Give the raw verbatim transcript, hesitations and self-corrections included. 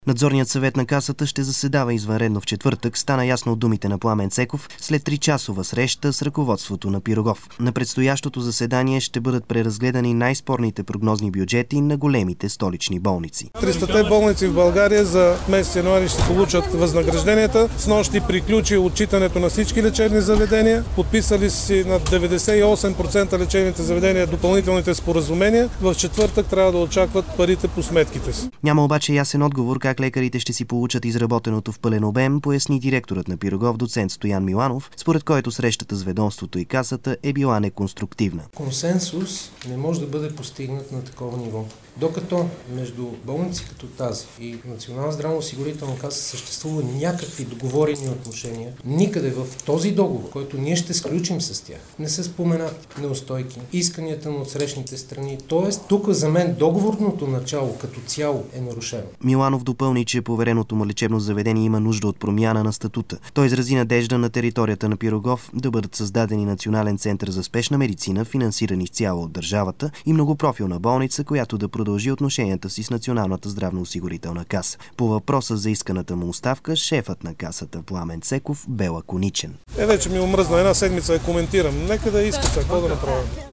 Надзорният съвет на Касата ще заседава извънредно в четвъртък, стана ясно от думите на Пламен Цеков след тричасова среща с ръководството на Пирогов. На предстоящото заседание ще бъдат преразгледани най-спорните прогнозни бюджети на големите столични болници. тристата болници в България за месец януари ще получат възнагражденията. Снощи приключи отчитането на всички лечебни заведения. Подписали си на деветдесет и осем процента лечебните заведения допълнителните споразумения. В четвъртък трябва да очакват парите по сметките си. Няма обаче ясен отговор как лекарите ще си получат изработеното в пълен обем, поясни директорът на Пирогов доцент Стоян Миланов, според който срещата с ведомството и Касата е била неконструктивна. Консенсус не може да бъде постигнат на такова ниво. Докато между болници като тази и Национална здравноосигурителна каса съществува някакви договорени отношения, никъде в този договор, който ние ще сключим с тях, не са споменати неустойки, исканията на отсрещните страни. Тоест, тук за мен договорното начало като цяло е нарушено. Миланов допълни, че повереното му лечебно заведение има нужда от промяна на статута. Той изрази надежда на територията на Пирогов да бъдат създадени Национален център за спешна медицина, финансирани изцяло от държавата, и многопрофилна болница, която да продължи отношенията си с Националната здравноосигурителна каса. По въпроса за исканата му оставка, шефът на Касата Пламен Цеков бе лаконичен. Е, вече ми омръзна една седмица да коментирам. Нека да иска, какво да направя.